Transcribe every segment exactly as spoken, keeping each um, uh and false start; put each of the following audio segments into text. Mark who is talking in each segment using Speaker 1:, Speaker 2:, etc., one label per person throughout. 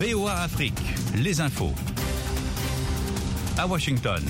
Speaker 1: V O A Afrique, les infos. À Washington.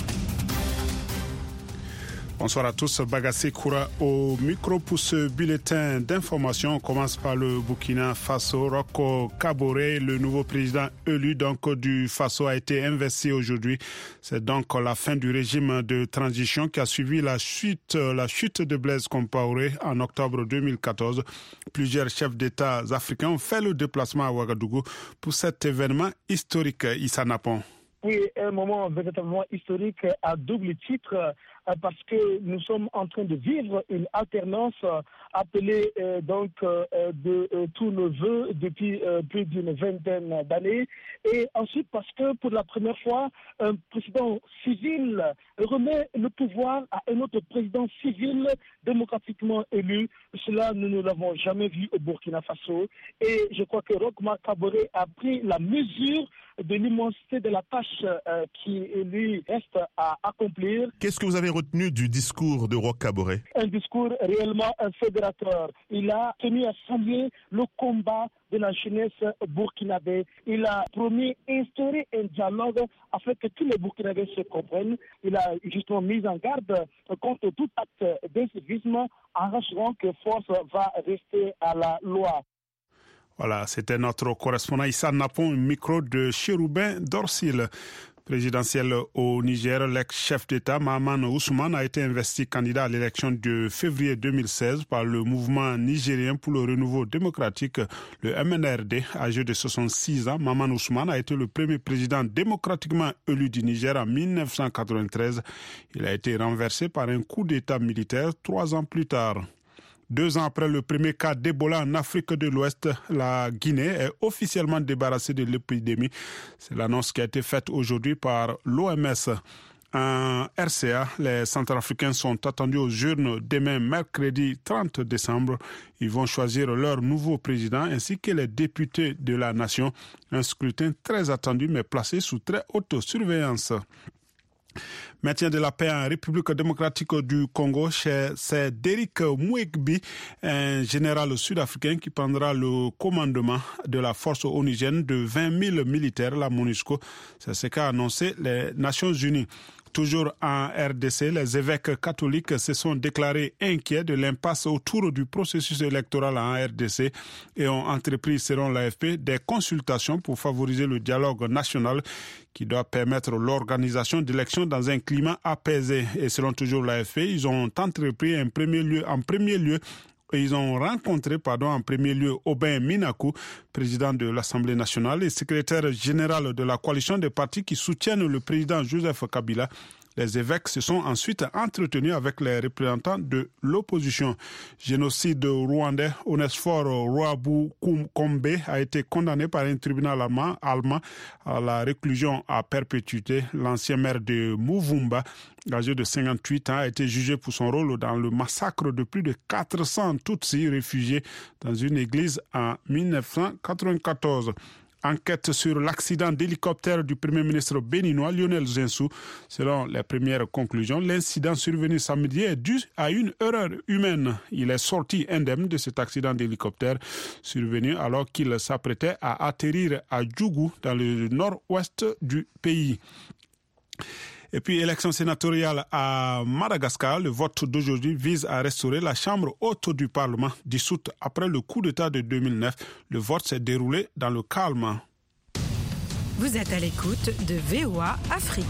Speaker 2: Bonsoir à tous, Bagassé Koura au micro pour ce bulletin d'information. On commence par le Burkina Faso. Roch Kaboré, le nouveau président élu donc du Faso, a été investi aujourd'hui. C'est donc la fin du régime de transition qui a suivi la chute, la chute de Blaise Compaoré en octobre deux mille quatorze. Plusieurs chefs d'État africains ont fait le déplacement à Ouagadougou pour cet événement historique. Issa Napon.
Speaker 3: Oui, un moment véritablement historique à double titre parce que nous sommes en train de vivre une alternance appelée euh, donc euh, de euh, tous nos vœux depuis euh, plus d'une vingtaine d'années, et ensuite parce que pour la première fois un président civil remet le pouvoir à un autre président civil démocratiquement élu. Cela, nous ne l'avons jamais vu au Burkina Faso, et je crois que Roch Kaboré a pris la mesure de l'immensité de la tâche euh, qui lui reste à accomplir.
Speaker 4: Qu'est-ce que vous avez retenu du discours de Roch Kaboré?
Speaker 3: Un discours réellement fédérateur. Il a tenu à saluer le combat de la jeunesse burkinabé. Il a promis instaurer un dialogue afin que tous les Burkinabés se comprennent. Il a justement mis en garde contre tout acte d'incivisme en rassurant que force va rester à la loi.
Speaker 2: Voilà, c'était notre correspondant Issa Napon, micro de Chérubin Dorsil. Présidentiel au Niger, l'ex-chef d'État Mahaman Ousmane a été investi candidat à l'élection de février deux mille seize par le mouvement nigérien pour le renouveau démocratique, le M N R D. Âgé de soixante-six ans, Mahaman Ousmane a été le premier président démocratiquement élu du Niger en mille neuf cent quatre-vingt-treize. Il a été renversé par un coup d'État militaire trois ans plus tard. Deux ans après le premier cas d'Ebola en Afrique de l'Ouest, la Guinée est officiellement débarrassée de l'épidémie. C'est l'annonce qui a été faite aujourd'hui par l'O M S. En R C A, les Centrafricains sont attendus aux urnes demain, mercredi trente décembre. Ils vont choisir leur nouveau président ainsi que les députés de la nation. Un scrutin très attendu mais placé sous très haute surveillance. Maintien de la paix en République démocratique du Congo, c'est Derrick Mouekbi, un général sud-africain qui prendra le commandement de la force onusienne de vingt mille militaires, la MONUSCO. C'est ce qu'a annoncé les Nations Unies. Toujours en R D C, les évêques catholiques se sont déclarés inquiets de l'impasse autour du processus électoral en R D C et ont entrepris, selon l'A F P, des consultations pour favoriser le dialogue national qui doit permettre l'organisation d'élections dans un climat apaisé. Et selon toujours l'A F P, ils ont entrepris en premier lieu, en premier lieu Et ils ont rencontré pardon, en premier lieu Aubin Minakou, président de l'Assemblée nationale et secrétaire général de la coalition des partis qui soutiennent le président Joseph Kabila. Les évêques se sont ensuite entretenus avec les représentants de l'opposition. Génocide rwandais, Onesphore Rwabu Kombe a été condamné par un tribunal allemand, allemand à la réclusion à perpétuité. L'ancien maire de Muvumba, âgé de cinquante-huit ans, a été jugé pour son rôle dans le massacre de plus de quatre cents Tutsis réfugiés dans une église en mille neuf cent quatre-vingt-quatorze. Enquête sur l'accident d'hélicoptère du Premier ministre béninois Lionel Zinsou. Selon les premières conclusions, l'incident survenu samedi est dû à une erreur humaine. Il est sorti indemne de cet accident d'hélicoptère survenu alors qu'il s'apprêtait à atterrir à Djougou, dans le nord-ouest du pays. Et puis, élection sénatoriale à Madagascar, le vote d'aujourd'hui vise à restaurer la Chambre haute du Parlement, dissoute après le coup d'État de deux mille neuf. Le vote s'est déroulé dans le calme.
Speaker 5: Vous êtes à l'écoute de V O A Afrique.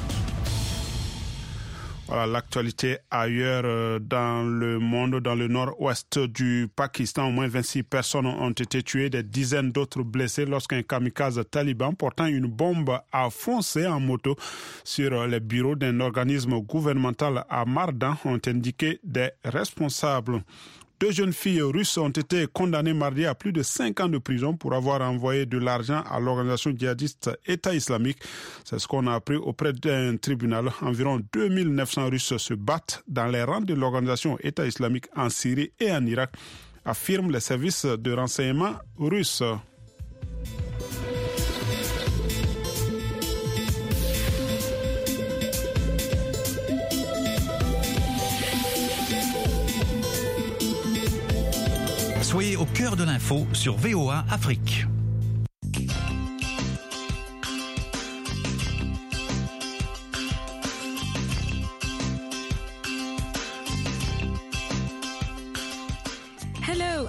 Speaker 2: Voilà l'actualité ailleurs dans le monde. Dans le nord-ouest du Pakistan, au moins vingt-six personnes ont été tuées, des dizaines d'autres blessées lorsqu'un kamikaze taliban portant une bombe a foncé en moto sur les bureaux d'un organisme gouvernemental à Mardan, ont indiqué des responsables. Deux jeunes filles russes ont été condamnées mardi à plus de cinq ans de prison pour avoir envoyé de l'argent à l'organisation djihadiste État islamique. C'est ce qu'on a appris auprès d'un tribunal. Environ deux mille neuf cents Russes se battent dans les rangs de l'organisation État islamique en Syrie et en Irak, affirment les services de renseignement russes.
Speaker 1: Soyez au cœur de l'info sur V O A Afrique.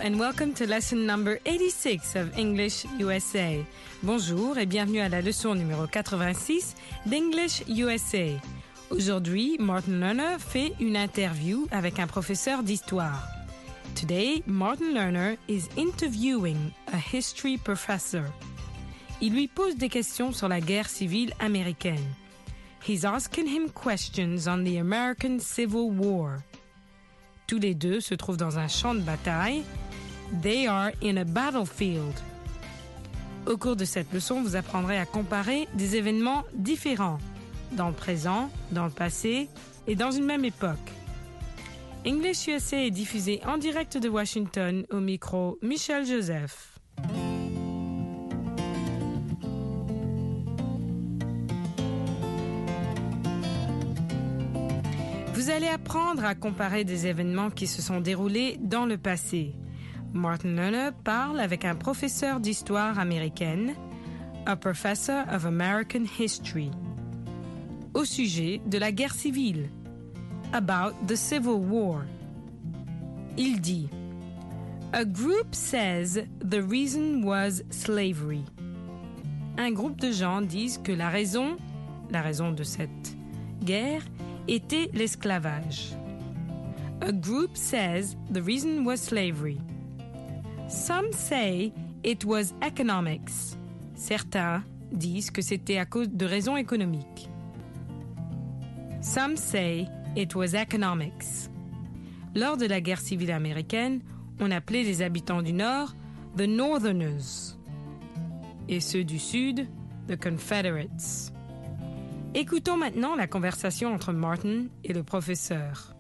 Speaker 5: and welcome to lesson number eighty-six of English U S A. Bonjour et bienvenue à la leçon numéro quatre-vingt-six d'English U S A. Aujourd'hui, Martin Lerner fait une interview avec un professeur d'histoire. Today, Martin Lerner is interviewing a history professor. Il lui pose des questions sur la guerre civile américaine. He's asking him questions on the American Civil War. Tous les deux se trouvent dans un champ de bataille. They are in a battlefield. Au cours de cette leçon, vous apprendrez à comparer des événements différents, dans le présent, dans le passé et dans une même époque. English U S A est diffusé en direct de Washington au micro Michel Joseph. Vous allez apprendre à comparer des événements qui se sont déroulés dans le passé. Martin Lerner parle avec un professeur d'histoire américaine, a professor of American history, au sujet de la guerre civile, about the Civil War. Il dit, A group says the reason was slavery. Un groupe de gens disent que la raison, la raison de cette guerre, était l'esclavage. A group says the reason was slavery. Some say it was economics. Certains disent que c'était à cause de raisons économiques. Some say it was economics. Lors de la guerre civile américaine, on appelait les habitants du Nord the Northerners et ceux du Sud the Confederates. Écoutons maintenant la conversation entre Martin et le professeur.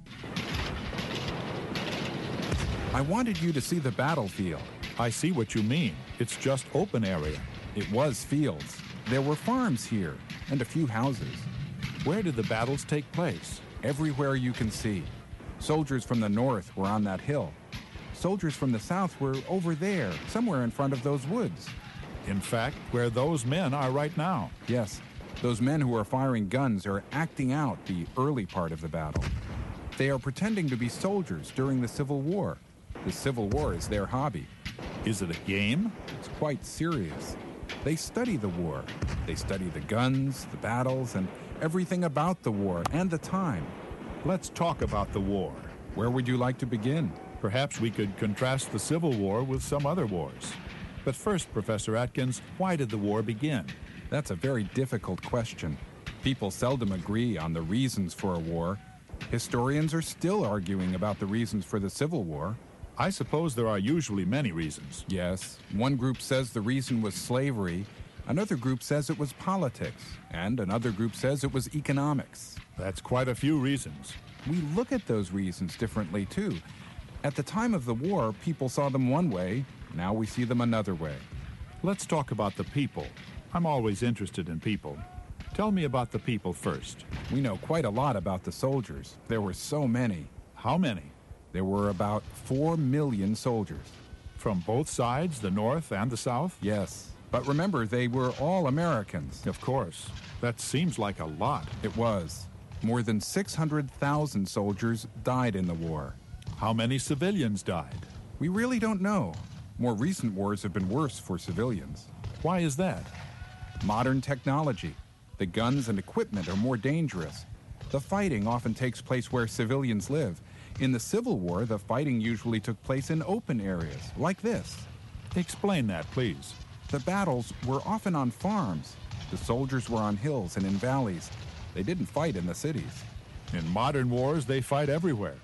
Speaker 6: I wanted you to see the battlefield.
Speaker 7: I see what you mean. It's just open area.
Speaker 6: It was fields. There were farms here and a few houses.
Speaker 7: Where did the battles take place?
Speaker 6: Everywhere you can see. Soldiers from the north were on that hill. Soldiers from the south were over there, somewhere in front of those woods.
Speaker 7: In fact, where those men are right now.
Speaker 6: Yes. Those men who are firing guns are acting out the early part of the battle. They are pretending to be soldiers during the Civil War. The Civil War is their hobby.
Speaker 7: Is it a game?
Speaker 6: It's quite serious. They study the war. They study the guns, the battles, and everything about the war and the time.
Speaker 7: Let's talk about the war.
Speaker 6: Where would you like to begin?
Speaker 7: Perhaps we could contrast the Civil War with some other wars. But first, Professor Atkins, why did the war begin?
Speaker 6: That's a very difficult question. People seldom agree on the reasons for a war. Historians are still arguing about the reasons for the Civil War.
Speaker 7: I suppose there are usually many reasons.
Speaker 6: Yes. One group says the reason was slavery. Another group says it was politics. And another group says it was economics.
Speaker 7: That's quite a few reasons.
Speaker 6: We look at those reasons differently, too. At the time of the war, people saw them one way. Now we see them another way.
Speaker 7: Let's talk about the people. I'm always interested in people. Tell me about the people first.
Speaker 6: We know quite a lot about the soldiers. There were so many.
Speaker 7: How many?
Speaker 6: There were about four million soldiers.
Speaker 7: From both sides, the North and the South?
Speaker 6: Yes. But remember, they were all Americans.
Speaker 7: Of course. That seems like a lot.
Speaker 6: It was. More than six hundred thousand soldiers died in the war.
Speaker 7: How many civilians died?
Speaker 6: We really don't know. More recent wars have been worse for civilians.
Speaker 7: Why is that?
Speaker 6: Modern technology. The guns and equipment are more dangerous. The fighting often takes place where civilians live. In the Civil War, the fighting usually took place in open areas, like this.
Speaker 7: Explain that, please.
Speaker 6: The battles were often on farms. The soldiers were on hills and in valleys. They didn't fight in the cities.
Speaker 7: In modern wars, they fight everywhere.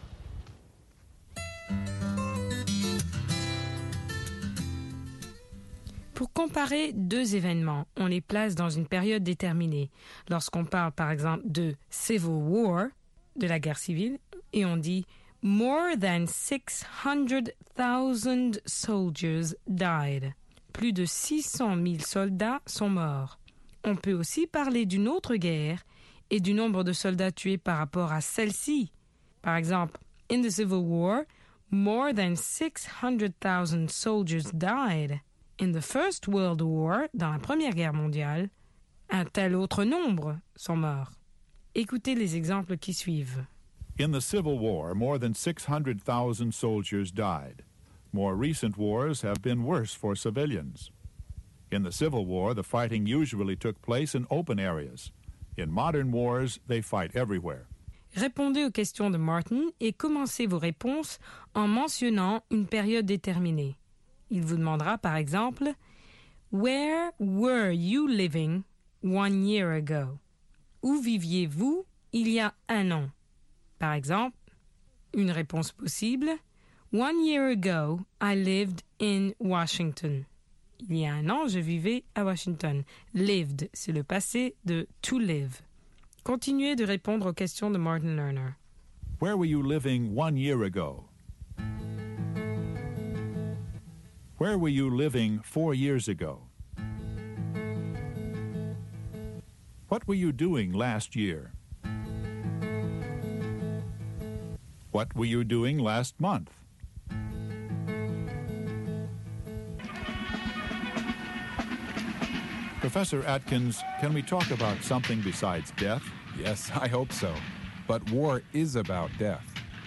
Speaker 5: Pour comparer deux événements, on les place dans une période déterminée. Lorsqu'on parle par exemple de Civil War, de la guerre civile, et on dit « More than six hundred thousand soldiers died ». Plus de six cent mille soldats sont morts. On peut aussi parler d'une autre guerre et du nombre de soldats tués par rapport à celle-ci. Par exemple, in the Civil War, more than six hundred thousand soldiers died. In the First World War, dans la Première Guerre mondiale, un tel autre nombre sont morts. Écoutez les exemples qui suivent.
Speaker 7: In the Civil War, more than six hundred thousand soldiers died. More recent wars have been worse for civilians. In the Civil War, the fighting usually took place in open areas. In modern wars, they fight everywhere.
Speaker 5: Répondez aux questions de Martin et commencez vos réponses en mentionnant une période déterminée. Il vous demandera par exemple « Where were you living one year ago ?» Où viviez-vous il y a un an? Par exemple, une réponse possible « One year ago, I lived in Washington » Il y a un an, je vivais à Washington. Lived, c'est le passé de to live. Continuez de répondre aux questions de Martin Lerner.
Speaker 7: Where were you living one year ago? Where were you living four years ago? What were you doing last year? What were you doing last month? Professor Atkins, can we talk about something besides death?
Speaker 6: Yes, I hope so. But war is about death.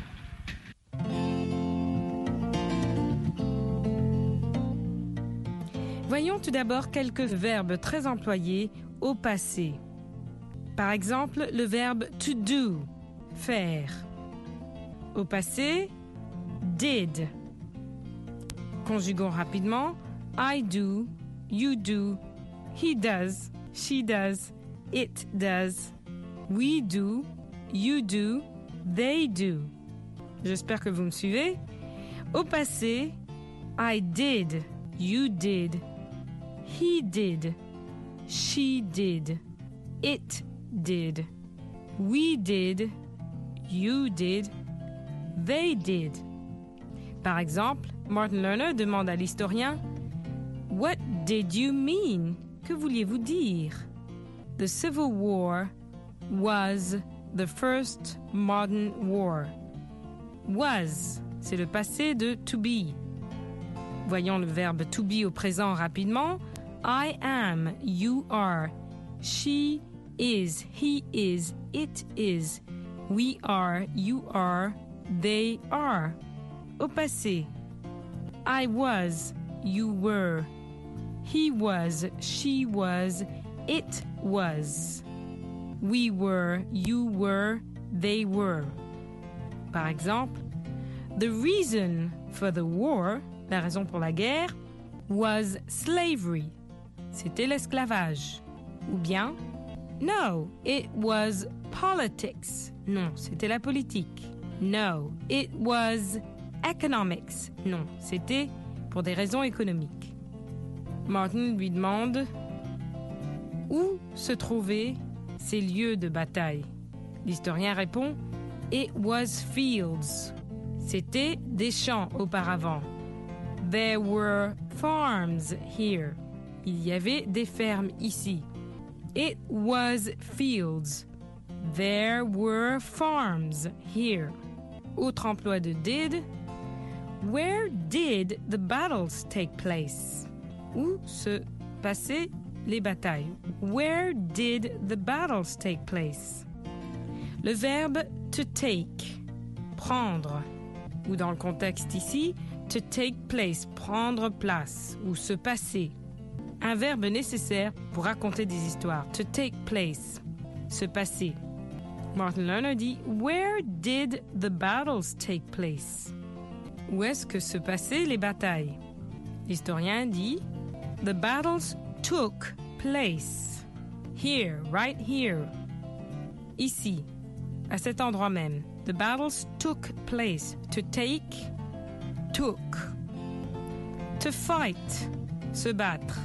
Speaker 5: Voyons tout d'abord quelques verbes très employés au passé. Par exemple, le verbe to do, faire. Au passé, did. Conjuguons rapidement. I do, you do, he does, she does, it does, we do, you do, they do. J'espère que vous me suivez. Au passé, I did, you did, he did, she did, it did, we did, you did, they did. Par exemple, Martin Lerner demande à l'historien « What did you mean ?» Que vouliez-vous dire? The Civil War was the first modern war. Was, c'est le passé de to be. Voyons le verbe to be au présent rapidement. I am, you are, she is, he is, it is, we are, you are, they are. Au passé, I was, you were, he was, she was, it was, we were, you were, they were. Par exemple, the reason for the war, la raison pour la guerre, was slavery. C'était l'esclavage. Ou bien, no, it was politics. Non, c'était la politique. No, it was economics. Non, c'était pour des raisons économiques. Martin lui demande où se trouvaient ces lieux de bataille. L'historien répond It was fields. C'était des champs auparavant. There were farms here. Il y avait des fermes ici. It was fields. There were farms here. Autre emploi de did. Where did the battles take place? Où se passaient les batailles? Where did the battles take place? Le verbe to take, prendre, ou dans le contexte ici, to take place, prendre place, ou se passer. Un verbe nécessaire pour raconter des histoires. To take place, se passer. Martin Lerner dit « Where did the battles take place ?» Où est-ce que se passaient les batailles? L'historien dit « The battles took place. Here, right here. » Ici, à cet endroit même. The battles took place. To take, took. To fight, se battre.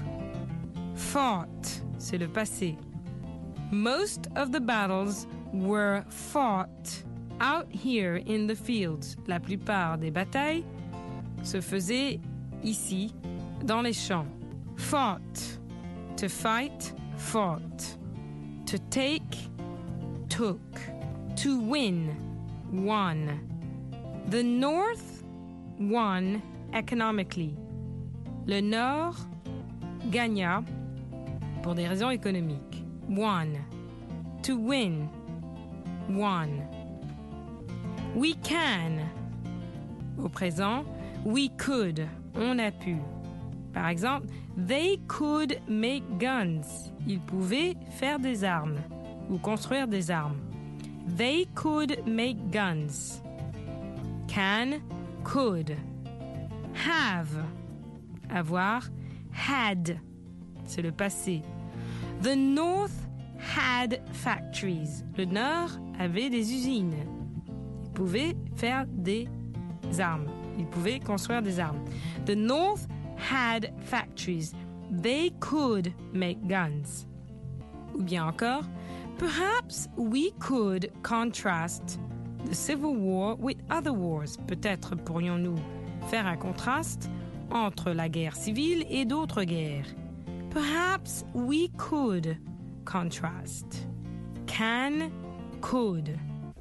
Speaker 5: Fought, c'est le passé. Most of the battles were fought out here in the fields. La plupart des batailles se faisaient ici, dans les champs. Fought, to fight, fought. To take, took. To win, won. The North won economically. Le Nord gagna pour des raisons économiques. Won. To win, won. We can, au présent, We could, on a pu. Par exemple, they could make guns. Ils pouvaient faire des armes ou construire des armes. They could make guns. Can, could. Have, avoir, had. C'est le passé. The North had factories. Le Nord avait des usines. Ils pouvaient faire des armes. Ils pouvaient construire des armes. The North had factories. They could make guns. Ou bien encore, perhaps we could contrast the Civil War with other wars. Peut-être pourrions-nous faire un contraste entre la guerre civile et d'autres guerres. Perhaps we could contrast. Can, could.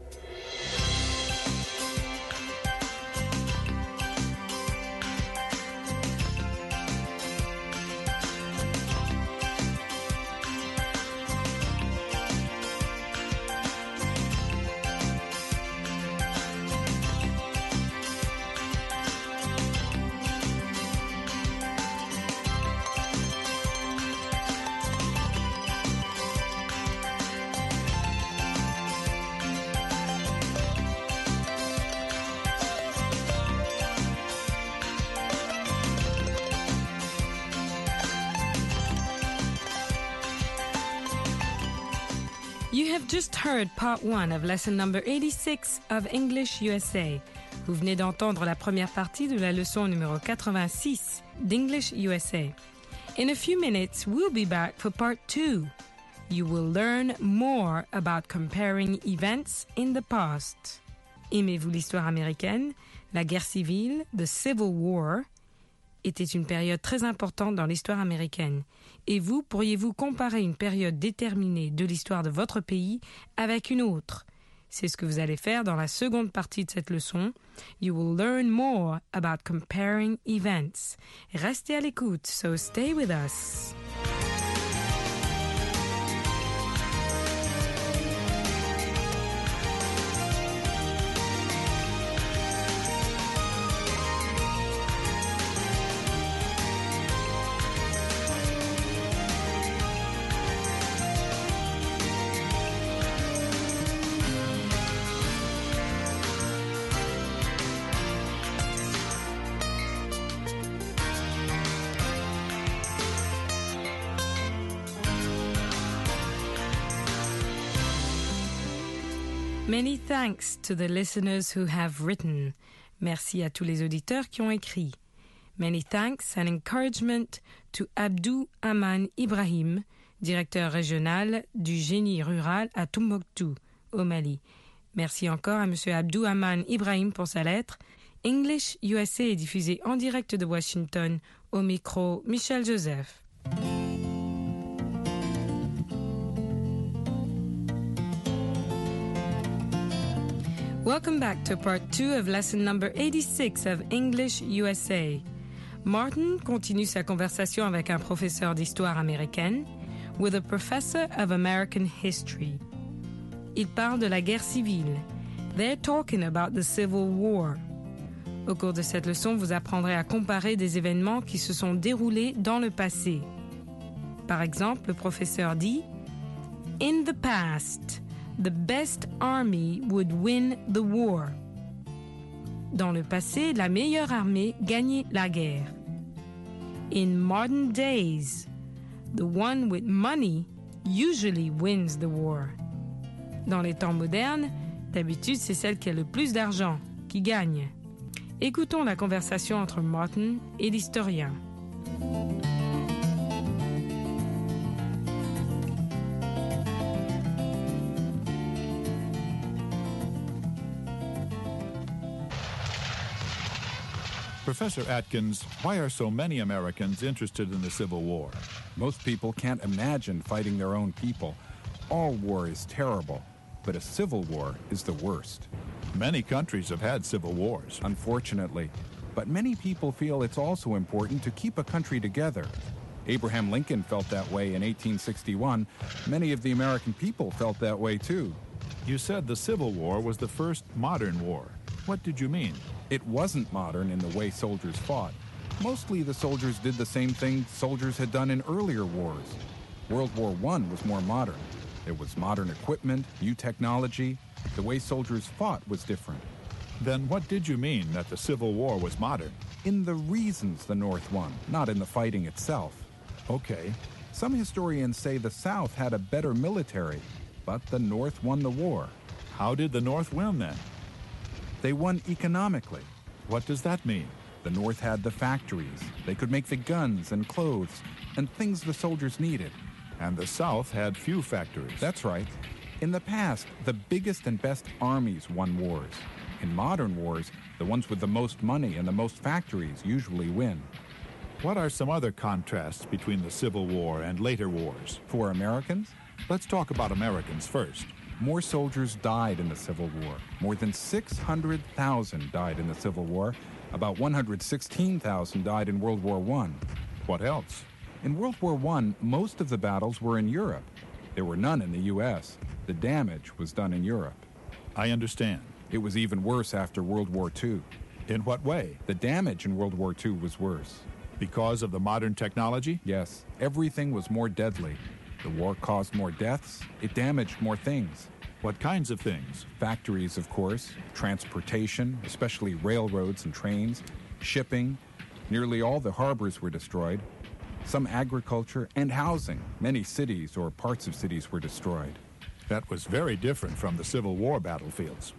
Speaker 5: You have just heard part one of lesson number eighty-six of English U S A. Vous venez d'entendre la première partie de la leçon numéro quatre-vingt-six d'English U S A. In a few minutes, we'll be back for part two. You will learn more about comparing events in the past. Aimez-vous l'histoire américaine? La guerre civile, the Civil War, était une période très importante dans l'histoire américaine. Et vous, pourriez-vous comparer une période déterminée de l'histoire de votre pays avec une autre? C'est ce que vous allez faire dans la seconde partie de cette leçon. You will learn more about comparing events. Restez à l'écoute, so stay with us. Many thanks to the listeners who have written. Merci à tous les auditeurs qui ont écrit. Many thanks and encouragement to Abdou Aman Ibrahim, directeur régional du génie rural à Tombouctou, au Mali. Merci encore à M. Abdou Aman Ibrahim pour sa lettre. English U S A est diffusé en direct de Washington, au micro Michel Joseph. Welcome back to part two of lesson number eighty-six of English U S A. Martin continue sa conversation avec un professeur d'histoire américaine, with a professor of American history. Il parle de la guerre civile. They're talking about the Civil War. Au cours de cette leçon, vous apprendrez à comparer des événements qui se sont déroulés dans le passé. Par exemple, le professeur dit « In the past, the best army would win the war. » Dans le passé, la meilleure armée gagnait la guerre. In modern days, the one with money usually wins the war. Dans les temps modernes, d'habitude, c'est celle qui a le plus d'argent qui gagne. Écoutons la conversation entre Martin et l'historien.
Speaker 7: Professor Atkins, why are so many Americans interested in the Civil War?
Speaker 6: Most people can't imagine fighting their own people. All war is terrible, but a civil war is the worst.
Speaker 7: Many countries have had civil wars.
Speaker 6: Unfortunately. But many people feel it's also important to keep a country together. Abraham Lincoln felt that way in eighteen sixty-one. Many of the American people felt that way too.
Speaker 7: You said the Civil War was the first modern war. What did you mean?
Speaker 6: It wasn't modern in the way soldiers fought. Mostly the soldiers did the same thing soldiers had done in earlier wars. World War One was more modern. There was modern equipment, new technology. The way soldiers fought was different.
Speaker 7: Then what did you mean that the Civil War was modern?
Speaker 6: In the reasons the North won, not in the fighting itself.
Speaker 7: Okay.
Speaker 6: Some historians say the South had a better military, but the North won the war.
Speaker 7: How did the North win then?
Speaker 6: They won economically.
Speaker 7: What does that mean?
Speaker 6: The North had the factories. They could make the guns and clothes and things the soldiers needed.
Speaker 7: And the South had few factories.
Speaker 6: That's right. In the past, the biggest and best armies won wars. In modern wars, the ones with the most money and the most factories usually win.
Speaker 7: What are some other contrasts between the Civil War and later wars?
Speaker 6: For Americans,
Speaker 7: let's talk about Americans first.
Speaker 6: More soldiers died in the Civil War. More than six hundred thousand died in the Civil War. About one hundred sixteen thousand died in World War One.
Speaker 7: What else?
Speaker 6: In World War One, most of the battles were in Europe. There were none in the U S. The damage was done in Europe.
Speaker 7: I understand.
Speaker 6: It was even worse after World War Two.
Speaker 7: In what way?
Speaker 6: The damage in World War Two was worse.
Speaker 7: Because of the modern technology?
Speaker 6: Yes. Everything was more deadly. The war caused more deaths. It damaged more things.
Speaker 7: What kinds of things?
Speaker 6: Factories, of course. Transportation, especially railroads and trains. Shipping. Nearly all the harbors were destroyed. Some agriculture and housing. Many cities or parts of cities were destroyed.
Speaker 7: That was very different from the Civil War battlefields.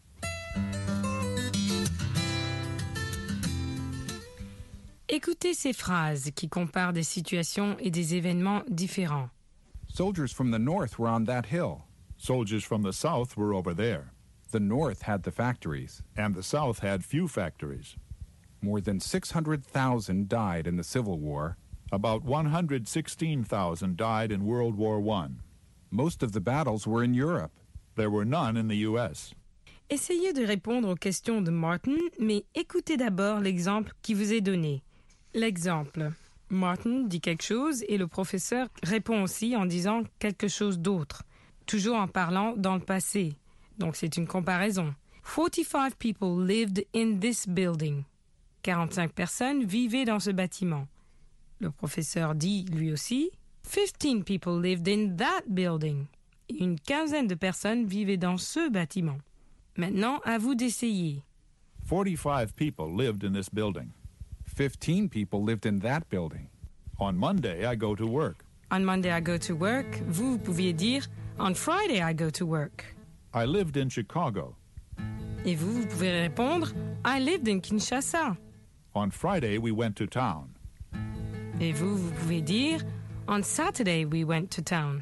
Speaker 5: Écoutez ces phrases qui comparent des situations et des événements différents.
Speaker 6: Soldiers from the North were on that hill.
Speaker 7: Soldiers from the South were over there.
Speaker 6: The North had the factories.
Speaker 7: And the South had few factories.
Speaker 6: More than six hundred thousand died in the Civil War.
Speaker 7: About one hundred sixteen thousand died in World War One.
Speaker 6: Most of the battles were in Europe.
Speaker 7: There were none in the U S.
Speaker 5: Essayez de répondre aux questions de Martin, mais écoutez d'abord l'exemple qui vous est donné. L'exemple. Martin dit quelque chose et le professeur répond aussi en disant quelque chose d'autre, toujours en parlant dans le passé. Donc c'est une comparaison. forty-five people lived in this building. quarante-cinq personnes vivaient dans ce bâtiment. Le professeur dit lui aussi fifteen people lived in that building. Une quinzaine de personnes vivaient dans ce bâtiment. Maintenant, à vous d'essayer.
Speaker 7: forty-five people lived in this building.
Speaker 6: fifteen people lived in that building.
Speaker 7: On Monday, I go to work.
Speaker 5: On Monday, I go to work. Vous, vous pouviez dire On Friday, I go to work.
Speaker 7: I lived in Chicago.
Speaker 5: Et vous, vous pouvez répondre I lived in Kinshasa.
Speaker 7: On Friday, we went to town.
Speaker 5: Et vous, vous pouvez dire On Saturday, we went to town.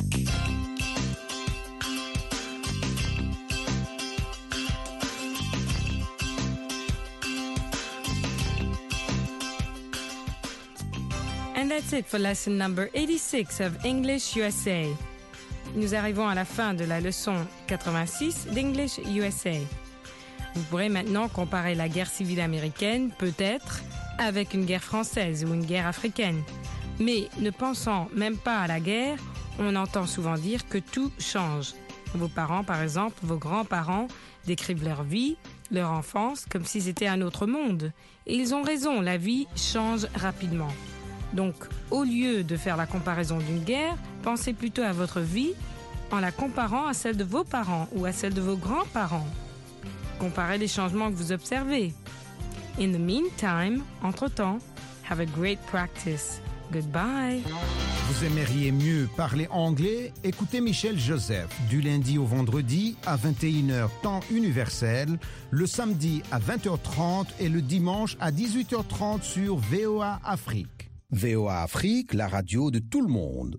Speaker 5: And that's it for lesson number eighty-six of English U S A. Nous arrivons à la fin de la leçon quatre-vingt-six d'English U S A. Vous pourrez maintenant comparer la guerre civile américaine, peut-être, avec une guerre française ou une guerre africaine. Mais ne pensant même pas à la guerre, on entend souvent dire que tout change. Vos parents, par exemple, vos grands-parents, décrivent leur vie, leur enfance, comme si c'était un autre monde. Et ils ont raison, la vie change rapidement. Donc, au lieu de faire la comparaison d'une guerre, pensez plutôt à votre vie en la comparant à celle de vos parents ou à celle de vos grands-parents. Comparez les changements que vous observez. In the meantime, entre-temps, have a great practice. Goodbye.
Speaker 8: Vous aimeriez mieux parler anglais? Écoutez Michel Joseph du lundi au vendredi à vingt et une heures temps universel, le samedi à vingt heures trente et le dimanche à dix-huit heures trente sur V O A Afrique.
Speaker 9: V O A Afrique, la radio de tout le monde.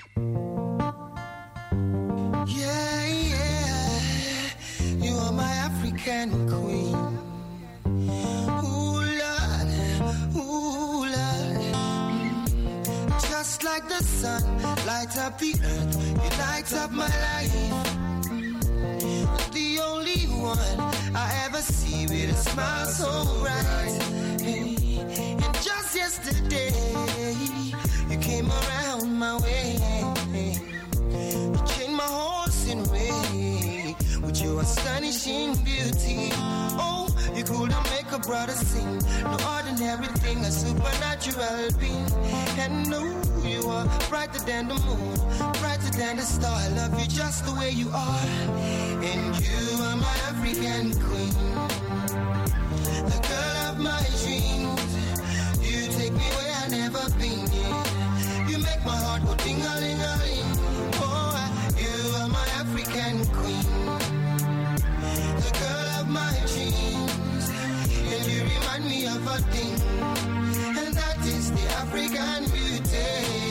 Speaker 10: Yeah, yeah, you are my African queen. Ooh, Lord, ooh, Lord. Just like the sun, light up the earth, you light up my life. The only one I ever see with a smile so bright. And just yesterday, you came around my way. You changed my horse in way with your astonishing beauty. Oh, you cool to make a brother sing. No ordinary thing, a supernatural being. And no, you are brighter than the moon, brighter than the star. I love you just the way you are. And you are my African queen, the girl of my dreams. You take me where I never been. Yeah. You make my heart go ding-a-ling-a-ling. Oh, you are my African queen, the girl of my dreams. And you remind me of a thing, and that is the African beauty.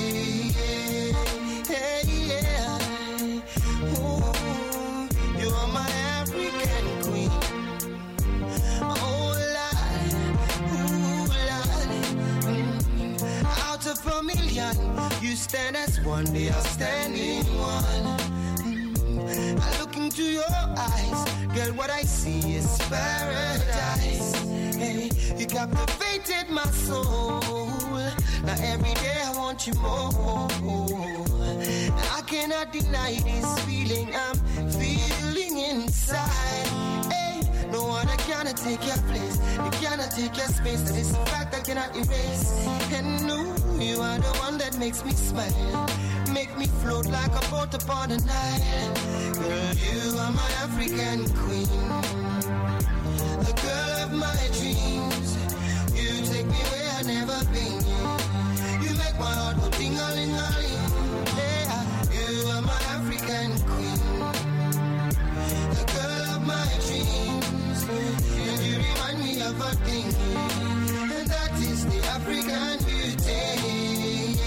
Speaker 10: Yeah, yeah. Ooh, you are my African queen. Oh, Lord, ooh, Lord. Mm. Out of a million, you stand as one, the outstanding one. Mm. I look into your eyes, girl, what I see is paradise. Hey, you captivated my soul. Now every day I want you more. I cannot deny this feeling I'm feeling inside. Hey, no one cannot take your place, you cannot take your space. That is a fact I cannot erase. And no, you are the one that makes me smile, make me float like a boat upon the Nile. Girl, you are my African queen, the girl of my dreams. You take me where I've never been. You make my heart go ding-a-ling-a-ling. Yeah, you are my African queen, the girl of my dreams. And you remind me of a thing, and that is the African beauty.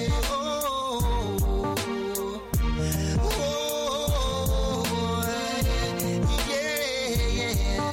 Speaker 10: Oh, oh, yeah, yeah.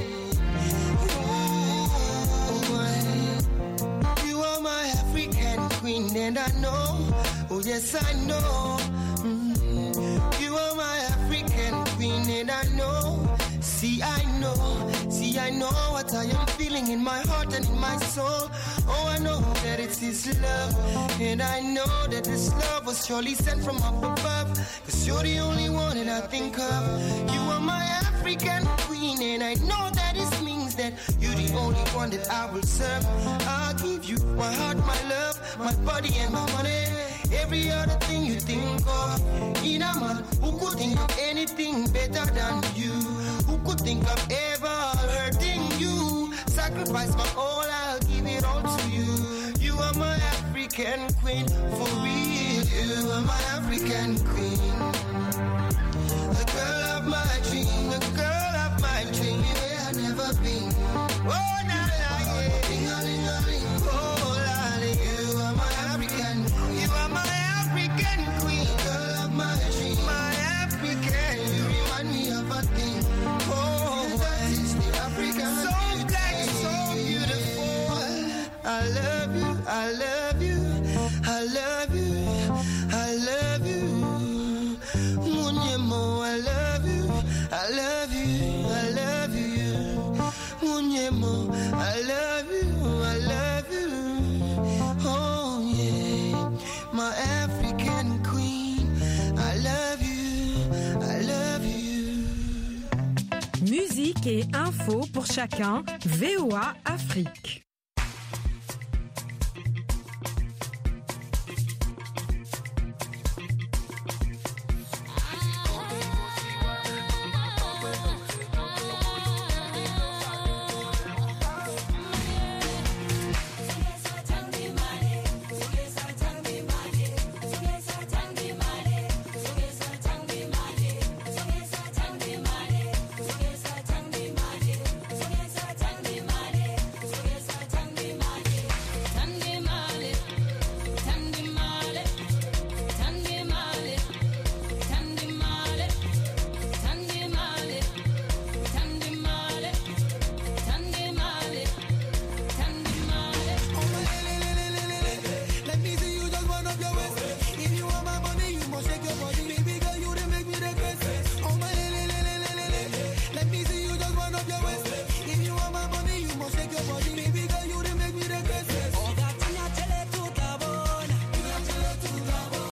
Speaker 10: Ooh, you are my African queen, and I know, oh yes I know. Mm, you are my African queen, and I know. See, I know, see, I know what I am feeling in my heart and in my soul. Oh, I know that it's His love, and I know that this love was surely sent from up above. Cause you're the only one that I think of. You are my African queen, and I know that it means that you're the only one that I will serve. I'll give you my heart, my love, my body and my money. Every other thing you think of. In a man who could think of anything better than you, who could think of ever hurting you. Sacrifice my all, I'll give it all to you. You are my African queen, for real. You are my African queen, the girl of my dream, the girl of my dream. Where I've never been. Oh, na na, yeah. Ding-a-ling-a-ling. Oh, lolly. You are my African, you are my African queen, girl of my dream, my African. You remind me of a thing. Oh, that is the African. So black, so beautiful. I love you, I love you, I love you, I love you. Munyemo, I love you, I love you, I love you. Munyemo, I love you, I love you. Oh yeah, my African queen, I love you, I love you.
Speaker 5: Musique et info pour chacun, V O A Afrique.